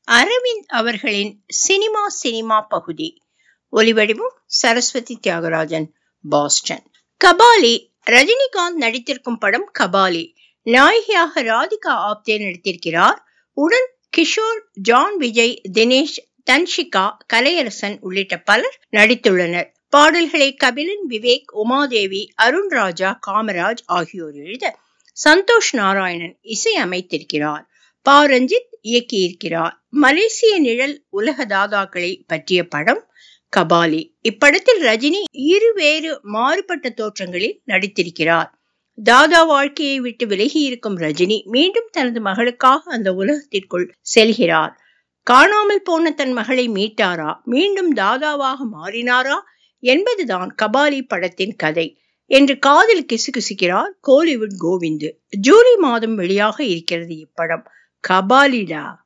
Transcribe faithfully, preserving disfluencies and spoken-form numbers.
அரவிந்த் அவர்களின் cinema cinema பகுதி. ஒலிவடிவம் சரஸ்வதி தியாகராஜன், பாஸ்டன். கபாலி. ரஜினிகாந்த் நடித்திருக்கும் படம் கபாலி. நாயகியாக ராதிகா ஆப்தே நடித்திருக்கிறார். உடன் கிஷோர், ஜான் விஜய், தினேஷ், தன்ஷிகா, கலையரசன் உள்ளிட்ட பலர் நடித்துள்ளனர். பாடல்களை கபிலன், விவேக், உமாதேவி, அருண் ராஜா, காமராஜ் ஆகியோர் எழுத சந்தோஷ் நாராயணன் இசை அமைத்திருக்கிறார். பா ரஞ்சித் இயக்கியிருக்கிறார். மலேசிய நிழல் உலக தாதாக்களை பற்றிய படம் கபாலி. இப்படத்தில் ரஜினி இருவேறு மாறுபட்ட தோற்றங்களில் நடித்திருக்கிறார். தாதா வாழ்க்கையை விட்டு விலகி இருக்கும் ரஜினி மீண்டும் தனது மகளுக்காக அந்த உலகத்திற்குள் செல்கிறார். காணாமல் போன தன் மகளை மீட்டாரா, மீண்டும் தாதாவாக மாறினாரா என்பதுதான் கபாலி படத்தின் கதை என்று காதில் கிசுகிசுக்கிறார் கோலிவுட் கோவிந்து. ஜூலை மாதம் வெளியாக இருக்கிறது இப்படம். கபாலிடா.